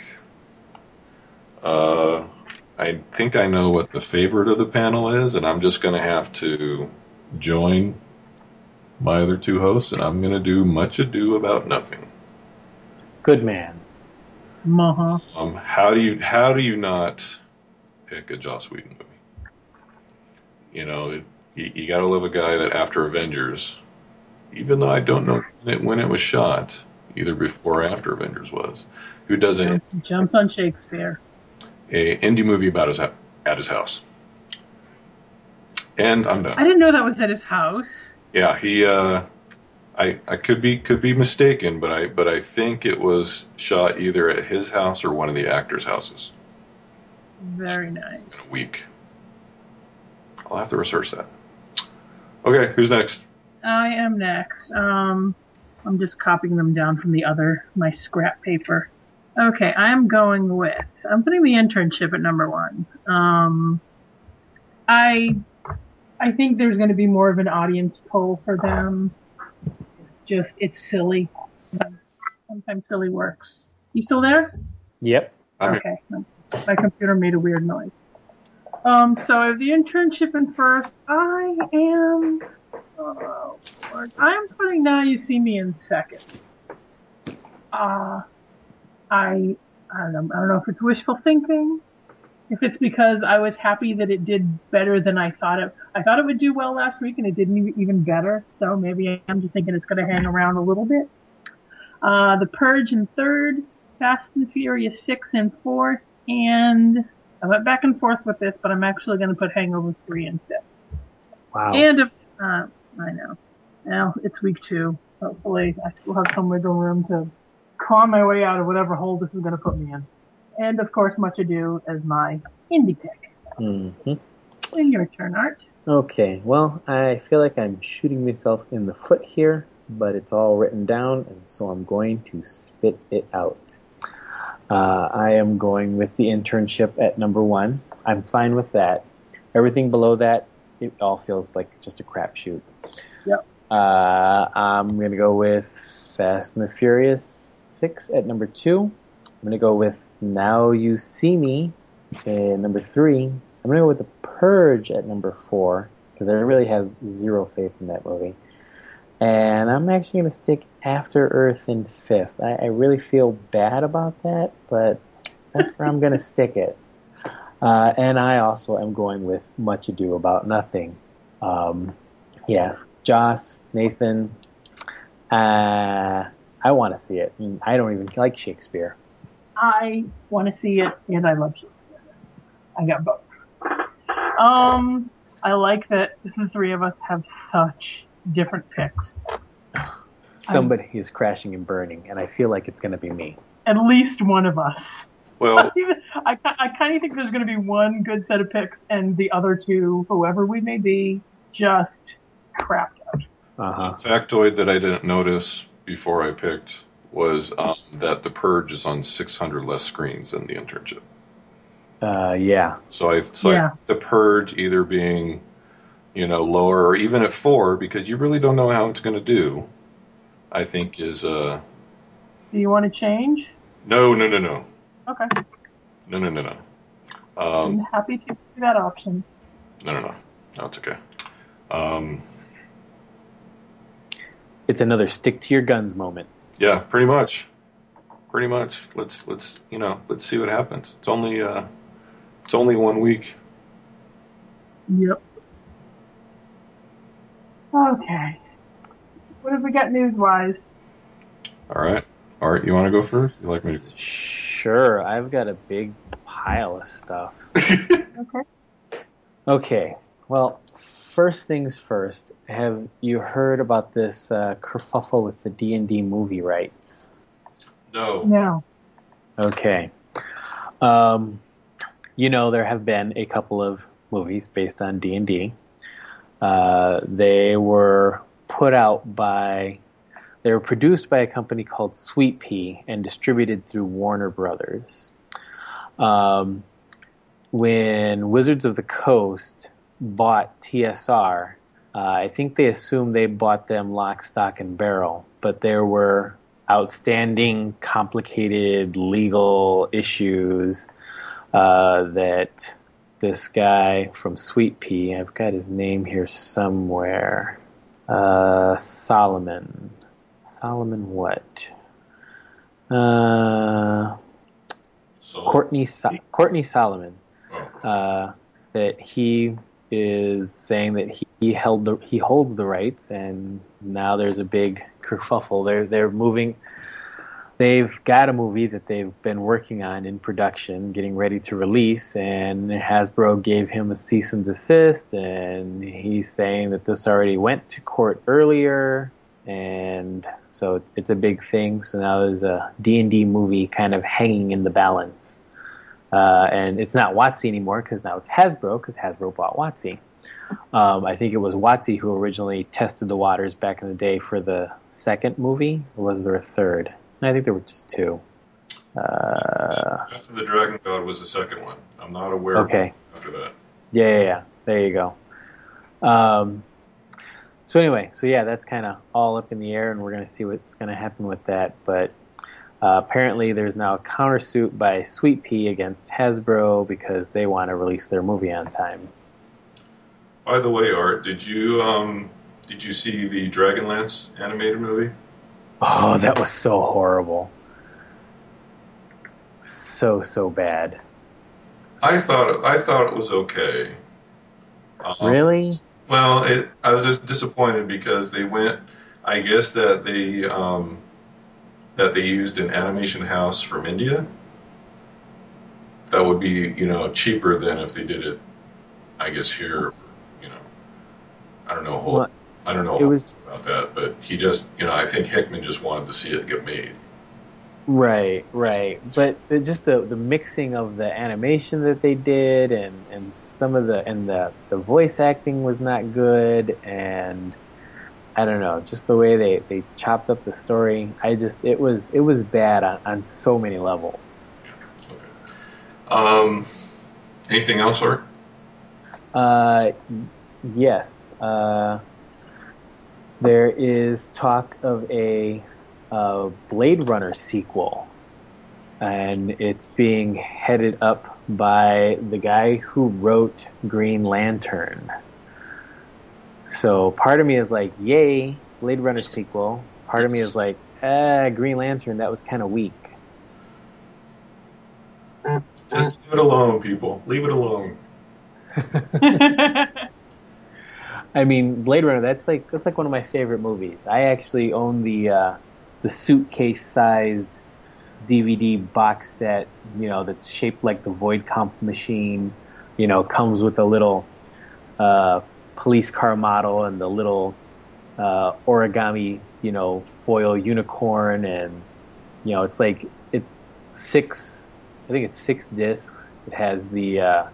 Uh, I think I know what the favorite of the panel is, and I'm just going to have to join my other two hosts, and I'm going to do Much Ado About Nothing. Good man. Uh-huh. Um, how do you how do you not pick a Joss Whedon movie? You know, it, you, you got to love a guy that after Avengers, even though I don't know when it, when it was shot, either before or after Avengers was, who does a, Jumps, jumps on Shakespeare. a indie movie about his hou- at his house. And I'm done. I didn't know that was at his house. Yeah, he. Uh, I I could be could be mistaken, but I but I think it was shot either at his house or one of the actors' houses Very nice. in a week. I'll have to research that. Okay, who's next? I am next. Um, I'm just copying them down from the other, my scrap paper. Okay, I'm going with, I'm putting the internship at number one. Um, I, I think there's going to be more of an audience pull for them. It's just, it's silly. Sometimes silly works. You still there? Yep. I'm Okay. My computer made a weird noise. Um, so I have the internship in first. I am, oh Lord, I'm putting Now You See Me in second. Uh, I, I don't know, I don't know if it's wishful thinking, if it's because I was happy that it did better than I thought it, I thought it would do well last week and it didn't even better. So maybe I'm just thinking it's going to hang around a little bit. Uh, The Purge in third, Fast and Furious six in fourth, and I went back and forth with this, but I'm actually going to put Hangover three in fifth. Wow. And if, uh, I know. Now, it's week two. Hopefully, I still have some wiggle room to claw my way out of whatever hole this is going to put me in. And, of course, Much Ado as my indie pick. Mm-hmm. And your turn, Art. Okay, well, I feel like I'm shooting myself in the foot here, but it's all written down, and so I'm going to spit it out. Uh, I am going with the internship at number one. I'm fine with that. Everything below that, it all feels like just a crapshoot. Yep. Uh, I'm going to go with Fast and the Furious six at number two. I'm going to go with Now You See Me at number three. I'm going to go with The Purge at number four, because I really have zero faith in that movie. And I'm actually going to stick After Earth in fifth. I, I really feel bad about that, but that's where I'm going to stick it. Uh, and I also am going with Much Ado About Nothing. Um, yeah, Joss, Nathan, uh, I want to see it. And I don't even like Shakespeare. I want to see it, and I love Shakespeare. I got both. Um, I like that the three of us have such different picks. Somebody I'm, is crashing and burning, and I feel like it's going to be me. At least one of us. Well, I, I kind of think there's going to be one good set of picks, and the other two, whoever we may be, just crapped out. Uh-huh. A factoid that I didn't notice before I picked was um, that The Purge is on six hundred less screens than The Internship. Uh, yeah. So I, so yeah. I The Purge either being, you know, lower or even at four, because you really don't know how it's going to do, I think is... Uh, do you want to change? No, no, no, no. Okay. No, no, no, no. I'm Um, happy to do that option. No, no, no. No, it's okay. Um, it's another stick to your guns moment. Yeah, pretty much. Pretty much. Let's let's you know let's see what happens. It's only uh, it's only one week. Yep. Okay. What have we got news-wise? All right. Art, you want to go first? You like me to? Sure. I've got a big pile of stuff. Okay. Okay. Well, first things first. Have you heard about this uh, kerfuffle with the D and D movie rights? No. No. Okay. Um, you know, there have been a couple of movies based on D and D. Uh, they were put out by, they were produced by a company called Sweet Pea and distributed through Warner Brothers. Um, when Wizards of the Coast bought T S R, uh, I think they assumed they bought them lock, stock, and barrel, but there were outstanding, complicated legal issues uh, that this guy from Sweet Pea, I've got his name here somewhere, uh, Solomon. Solomon what? Uh, So, Courtney so- Courtney Solomon. Uh, that he is saying that he, he held the he holds the rights, and now there's a big kerfuffle. They're they're moving. They've got a movie that they've been working on in production, getting ready to release, and Hasbro gave him a cease and desist, and he's saying that this already went to court earlier, and so it's, it's a big thing. So now there's a D and D movie kind of hanging in the balance. Uh, and it's not WotC anymore because now it's Hasbro because Hasbro bought WotC. Um, I think it was WotC who originally tested the waters back in the day for the second movie. Or was there a third? I think there were just two. Uh, After the Dragon God was the second one. I'm not aware okay. of after that. Yeah, yeah, yeah. There you go. Um, so anyway, so yeah, that's kind of all up in the air, and we're going to see what's going to happen with that. But uh, apparently there's now a countersuit by Sweet Pea against Hasbro because they want to release their movie on time. By the way, Art, did you um, did you see the Dragonlance animated movie? Oh, that was so horrible. So, so bad. I thought I thought it was okay. Um, Really? Well, it, I was just disappointed because they went. I guess that they um, that they used an animation house from India. That would be, you know, cheaper than if they did it. I guess here, you know, I don't know. Whole, well, I don't know it was, about that, but he just, you know, I think Hickman just wanted to see it get made. Right, right. But the, just the the mixing of the animation that they did, and, and some of the and the the voice acting was not good, and I don't know, just the way they, they chopped up the story. I just it was it was bad on, on so many levels. Yeah. Okay. Um, anything else, Art? Uh, yes. Uh, there is talk of a uh, Blade Runner sequel, and it's being headed up by the guy who wrote Green Lantern. So part of me is like, yay, Blade Runner sequel. Part of me is like, ah, Green Lantern, that was kind of weak. Just leave it alone, people. Leave it alone. I mean, Blade Runner, that's like that's like one of my favorite movies. I actually own the uh, the suitcase-sized D V D box set, you know, that's shaped like the Void Comp machine. You know, comes with a little uh, police car model and the little uh, origami, you know, foil unicorn, and you know, it's like it's six. I think it's six discs. It has the uh,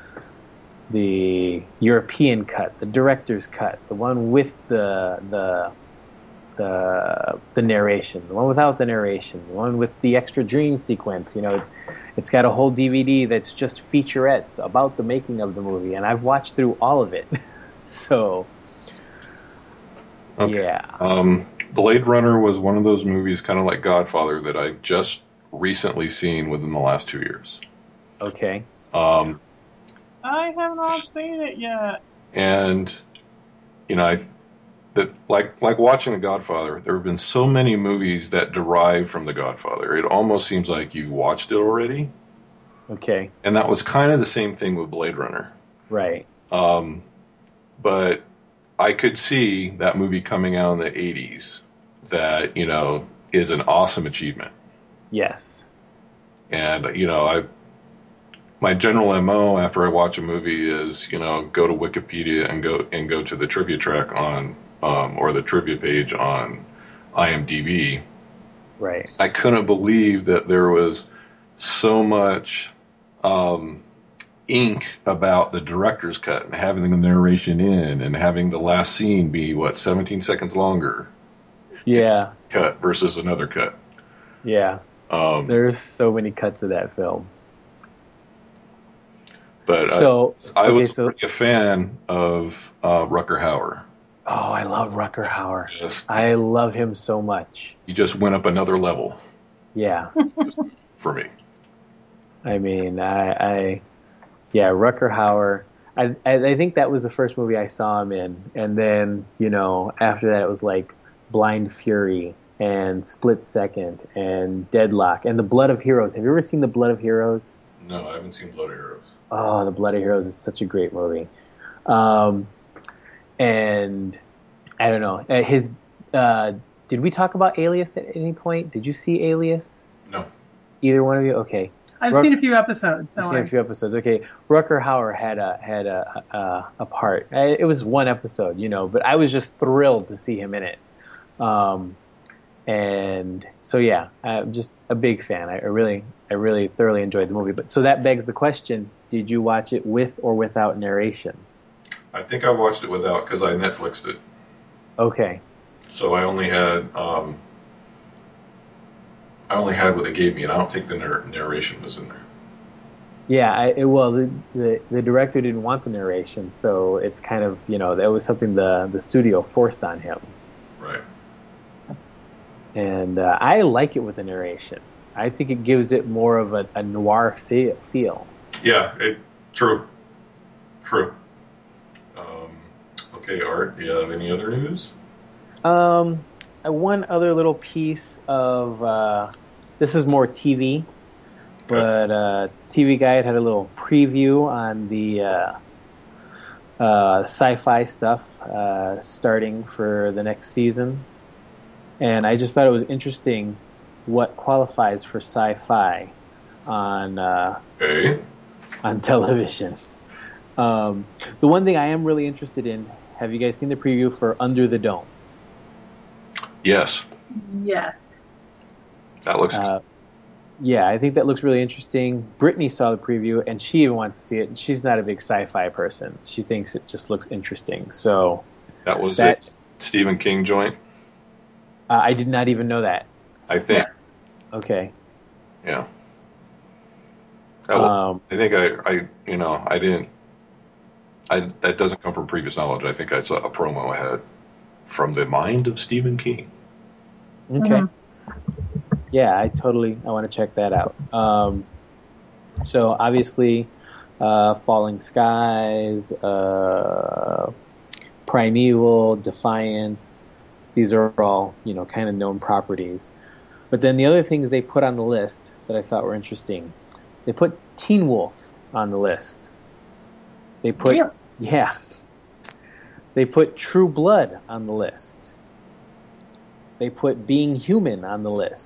the European cut, the director's cut, the one with the the the the narration, the one without the narration, the one with the extra dream sequence. You know, it's got a whole D V D that's just featurettes about the making of the movie, and I've watched through all of it. So, okay. Yeah. Um, Blade Runner was one of those movies, kind of like Godfather, that I just recently seen within the last two years. Okay. Um, I have not seen it yet. and you know, I that like like watching The Godfather. There have been so many movies that derive from The Godfather. It almost seems like you watched it already. Okay. And that was kind of the same thing with Blade Runner. Right. Um, but I could see that movie coming out in the eighties that, you know, is an awesome achievement. Yes. And, you know, I, my general M O after I watch a movie is, you know, go to Wikipedia and go, and go to the trivia track on, um, or the trivia page on IMDb. Right. I couldn't believe that there was so much, um, ink about the director's cut and having the narration in and having the last scene be what seventeen seconds longer. Yeah. Cut versus another cut. Yeah. Um, There's so many cuts of that film. but So I, I okay, was so, a fan of uh, Rutger Hauer. Oh, I love Rutger Hauer. Just, I love him so much. he just went up another level. Yeah. Just for me. I mean, I, I yeah, Rutger Hauer. I, I I think that was the first movie I saw him in, and then you know after that it was like Blind Fury and Split Second and Deadlock and The Blood of Heroes. Have you ever seen The Blood of Heroes? No, I haven't seen Blood of Heroes. Oh, The Blood of Heroes is such a great movie. Um, and I don't know uh, his. Uh, did we talk about Alias at any point? Did you see Alias? No. Either one of you? Okay. I've Ruck- seen a few episodes. So I've seen I, a few episodes. Okay, Rutger Hauer had a had a a, a part. It was one episode, you know, but I was just thrilled to see him in it. Um, And so yeah, I'm just a big fan. I, I really, I really thoroughly enjoyed the movie. But so that begs the question: did you watch it with or without narration? I think I watched it without because I Netflixed it. Okay. So I only had um, I only had what they gave me, and I don't think the narr- narration was in there. Yeah, I, it, well, the, the the director didn't want the narration, so it's kind of, you know, that was something the the studio forced on him. Right. And uh, I like it with the narration. I think it gives it more of a, a noir fe- feel. Yeah, it, true. True. Um, okay, Art, do you have any other news? Um, uh, one other little piece of uh, this is more T V, but uh, T V Guide had a little preview on the uh, uh, sci-fi stuff uh, starting for the next season, and I just thought it was interesting what qualifies for sci-fi on uh, Okay. on television. Um, the one thing I am really interested in, have you guys seen the preview for Under the Dome? Yes, Yes. that looks Uh, yeah, I think that looks really interesting. Brittany saw the preview, and she even wants to see it. And she's not a big sci-fi person. She thinks it just looks interesting. So that was that- it. Stephen King joint, uh, I did not even know that. I think. Yes. Okay. Yeah. That was- Um, I think I, I, you know, I didn't. I that doesn't come from previous knowledge. I think I saw a promo I had from the mind of Stephen King. okay. Mhm. Yeah, I totally, I want to check that out. Um, so obviously, uh, Falling Skies, uh, Primeval, Defiance, these are all, you know, kind of known properties. But then the other things they put on the list that I thought were interesting, they put Teen Wolf on the list. They put, Really? yeah, they put True Blood on the list. They put Being Human on the list.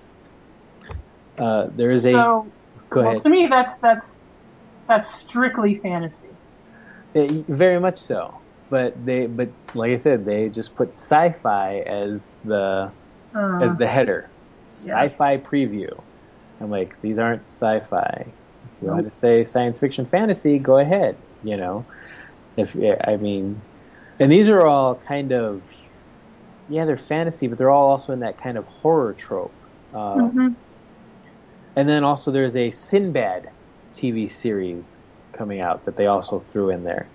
Uh, there is a, So, go well, ahead. to me, that's that's that's strictly fantasy. Uh, very much so. But they, but like I said, they just put sci-fi as the Uh, as the header. yeah. Sci-fi preview. I'm like, these aren't sci-fi. If you want Nope. to say science fiction fantasy, go ahead. You know, if I mean, and these are all kind of, yeah, they're fantasy, but they're all also in that kind of horror trope. Uh, Mhm. And then also there's a Sinbad T V series coming out that they also threw in there.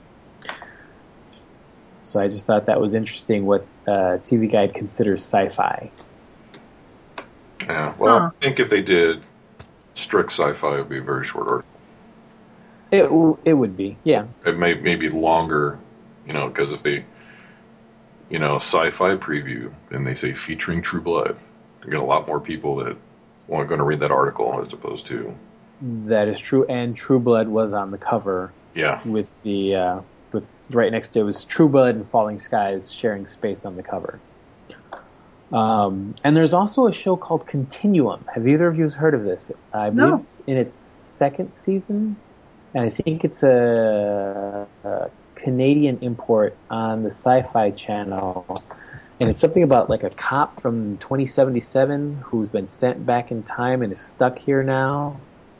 So I just thought that was interesting what uh, T V Guide considers sci-fi. Yeah. Well, Huh. I think if they did strict sci-fi, it would be a very short article. It w- it would be, yeah. It may maybe longer, you know, because if they, you know, sci-fi preview and they say featuring True Blood, you get a lot more people that aren't going to read that article as opposed to, That is true, and True Blood was on the cover yeah, with the uh, with right next to it was True Blood and Falling Skies sharing space on the cover. Um, and there's also a show called Continuum. Have either of you heard of this? I believe No. it's in its second season, and I think it's a, a Canadian import on the Sci-Fi Channel. And it's something about like a cop from twenty seventy-seven who's been sent back in time and is stuck here now.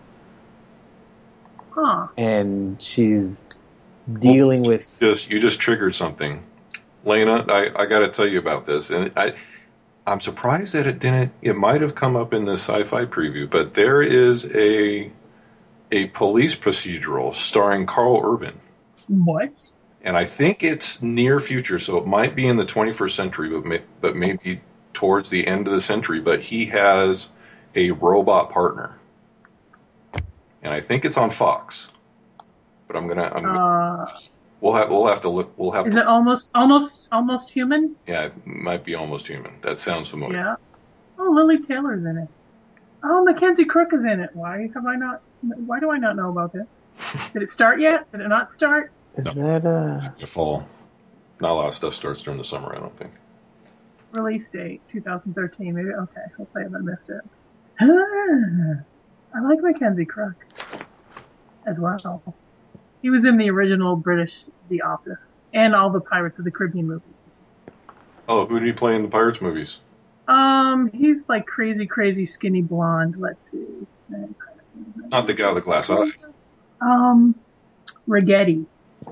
Huh. And she's dealing with. just you just triggered something, Lena. I, I got to tell you about this, and I I'm surprised that it didn't. It might have come up in the sci-fi preview, but there is a a police procedural starring Carl Urban. What? And I think it's near future, so it might be in the twenty-first century, but may, but maybe towards the end of the century. But he has a robot partner, and I think it's on Fox. But I'm gonna, I'm, Uh, we'll have, we'll have to look, we'll have is to. it almost almost almost human? Yeah, it might be Almost Human. That sounds familiar. Yeah. Oh, Lily Taylor's in it. Oh, Mackenzie Crook is in it. Why have I not? Why do I not know about this? Did it start yet? Did it not start? Is No. that uh The fall. Not a lot of stuff starts during the summer, I don't think. Release date twenty thirteen. Maybe okay. Hopefully I haven't missed it. Ah, I like Mackenzie Crook as well. He was in the original British The Office and all the Pirates of the Caribbean movies. Oh, who did he play in the Pirates movies? Um, he's like crazy, crazy skinny blonde. Let's see. Not the guy with the glass eye. Um, Ragetti.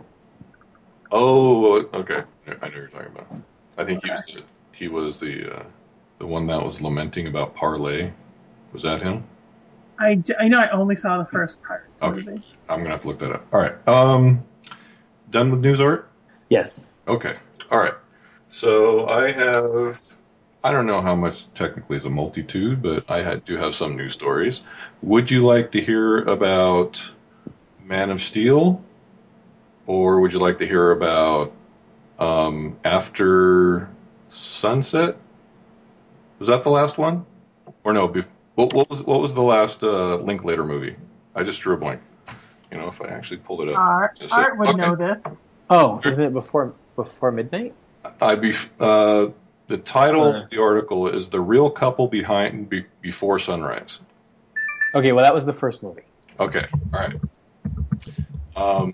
Oh, okay. I know what you're talking about. I think he was the, he was the uh, the one that was lamenting about Parlay. Was that him? I, I know I only saw the first part. Okay. Movie. I'm gonna have to look that up. All right. Um, done with news, Art? Yes. Okay. All right. So I have. I don't know how much technically is a multitude, but I do have some news stories. Would you like to hear about Man of Steel? Or would you like to hear about um, After Sunset? Was that the last one? Or no, bef- what, what was what was the last uh, Linklater movie? I just drew a blank. You know, if I actually pulled it up. Art, Art would okay. know this. Oh, isn't it before before midnight? I be uh, the title uh, of the article is "The Real Couple Behind Be- Before Sunrise." Okay, well that was the first movie. Okay, all right. Um,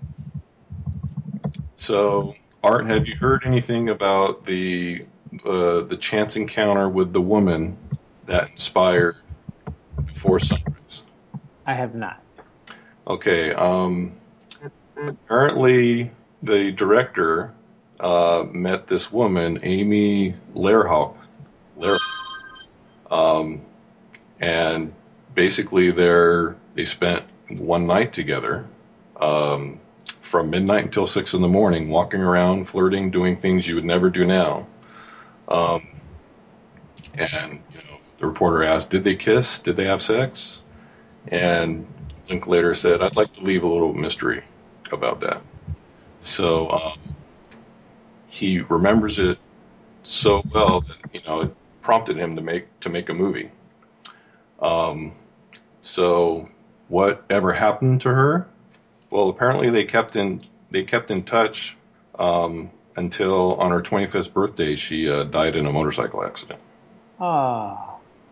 so, Art, have you heard anything about the uh, the chance encounter with the woman that inspired Before Sunrise? I have not. Okay. Um, apparently, the director uh, met this woman, Amy Lerhop, Ler- um, and basically, they're they spent one night together. Um, from midnight until six in the morning, walking around, flirting, doing things you would never do now. Um, and, you know, the reporter asked, did they kiss? Did they have sex? And Linklater said, I'd like to leave a little mystery about that. So, um, he remembers it so well that, you know, it prompted him to make, to make a movie. Um, so whatever happened to her? Well, apparently they kept in they kept in touch um, until on her twenty-fifth birthday she uh, died in a motorcycle accident. Ah.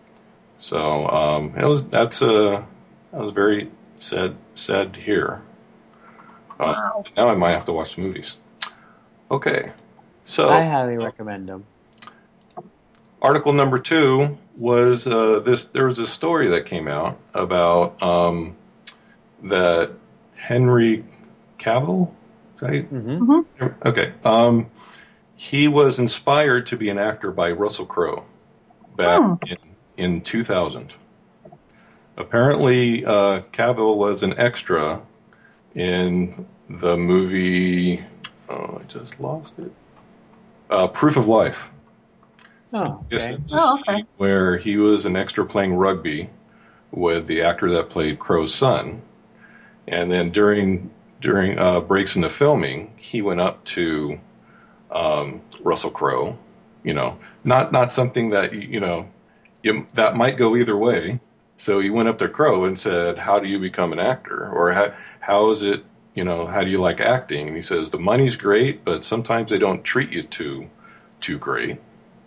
So um, it was that's uh, that was very sad sad to hear. Uh, Wow. Now I might have to watch the movies. Okay, so I highly recommend them. Article number two was uh, this. There was a story that came out about um, that. Henry Cavill, right? Mm-hmm. Okay. Um, he was inspired to be an actor by Russell Crowe back oh. in, in two thousand. Apparently, uh, Cavill was an extra in the movie, oh, I just lost it, uh, Proof of Life. Oh, okay. Oh, okay. Where he was an extra playing rugby with the actor that played Crowe's son. And then during during uh, breaks in the filming, he went up to um, Russell Crowe. You know, not not something that you know you, that might go either way. So he went up to Crowe and said, "How do you become an actor? Or how how is it? You know, how do you like acting?" And he says, "The money's great, but sometimes they don't treat you too too great."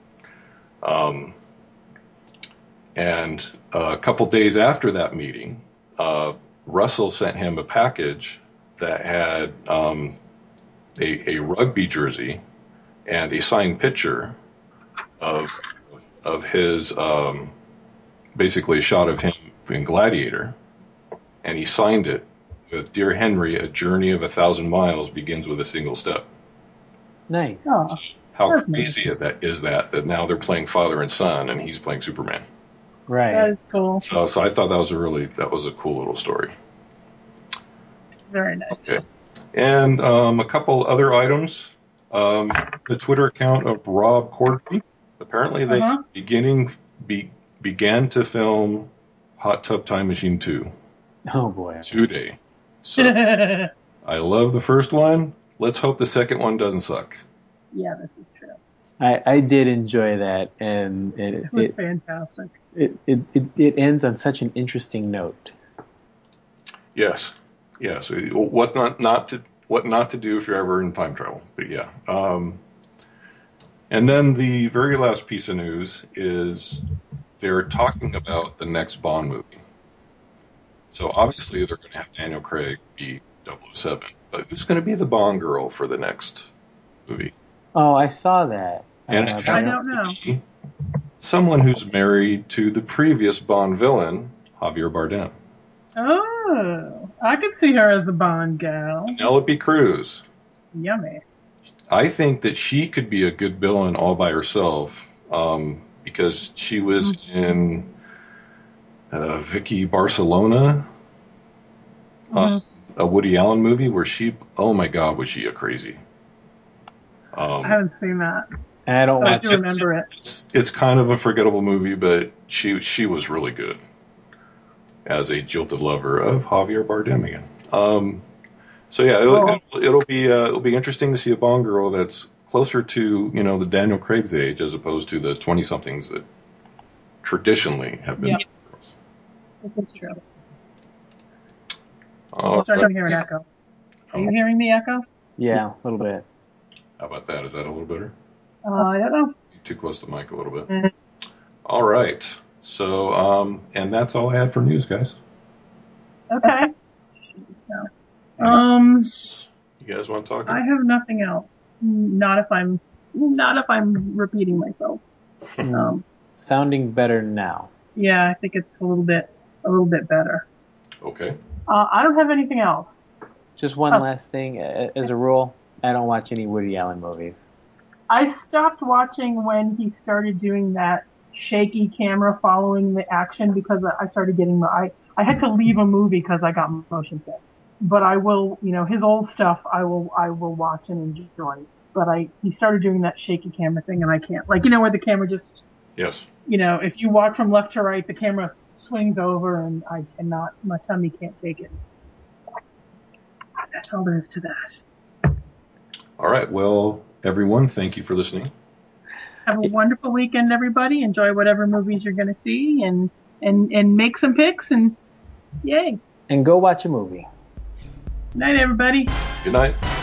Um, and a couple days after that meeting. Uh, Russell sent him a package that had um, a, a rugby jersey and a signed picture of of his, um, basically a shot of him in Gladiator, and he signed it with "Dear Henry, a journey of a thousand miles begins with a single step." Nice. Oh, so how crazy nice. that is that that now they're playing father and son, and he's playing Superman. Right. That is cool. So, so I thought that was a really that was a cool little story. Very nice. Okay. And um, a couple other items. Um, the Twitter account of Rob Corddry. Apparently, they uh-huh. beginning be, began to film Hot Tub Time Machine two. Oh boy. Today. So I love the first one. Let's hope the second one doesn't suck. Yeah, this is true. I, I did enjoy that, and it, it was it, fantastic. It, it it it ends on such an interesting note. Yes, yes. What not not to what not to do if you're ever in time travel. But yeah. Um, and then the very last piece of news is they're talking about the next Bond movie. So obviously they're going to have Daniel Craig be double oh seven, but who's going to be the Bond girl for the next movie? Oh, I saw that. And uh, it I don't know. Be, someone who's married to the previous Bond villain, Javier Bardem. Oh, I could see her as the Bond gal. Penelope Cruz. Yummy. I think that she could be a good villain all by herself, um, because she was mm-hmm. in uh, Vicky Barcelona, mm-hmm. uh, a Woody Allen movie where she, oh my God, was she a crazy? Um, I haven't seen that. I don't I watch do remember it. It's, it's kind of a forgettable movie, but she she was really good as a jilted lover of Javier Bardem again. Um, so yeah, it'll, Well- it'll, it'll be uh, it'll be interesting to see a Bond girl that's closer to, you know, the Daniel Craig's age as opposed to the twenty somethings that traditionally have been. Yeah. This is true. Uh, I'm starting to hear an echo. Are you hearing the echo? Yeah, a little bit. How about that? Is that a little better? Uh, I don't know. Too close to the mic a little bit. Mhm. All right. So, um, and that's all I had for news, guys. Okay. Um, You guys want to talk? I have nothing else. Not if I'm, not if I'm repeating myself. Um, Sounding better now. yeah, I think it's a little bit, a little bit better. Okay. Uh, I don't have anything else. Just one Oh. last thing. A- As a rule, I don't watch any Woody Allen movies. I stopped watching when he started doing that shaky camera following the action because I started getting, I, I had to leave a movie because I got motion sick. But I will, you know, his old stuff I will, I will watch and enjoy. But I, he started doing that shaky camera thing and I can't, like, you know, where the camera just, Yes. you know, if you walk from left to right, the camera swings over and I cannot, my tummy can't take it. That's all there is to that. All right. Well, everyone, thank you for listening. Have a wonderful weekend, everybody. Enjoy whatever movies you're going to see and, and, and make some picks and yay. And go watch a movie. Night, everybody. Good night.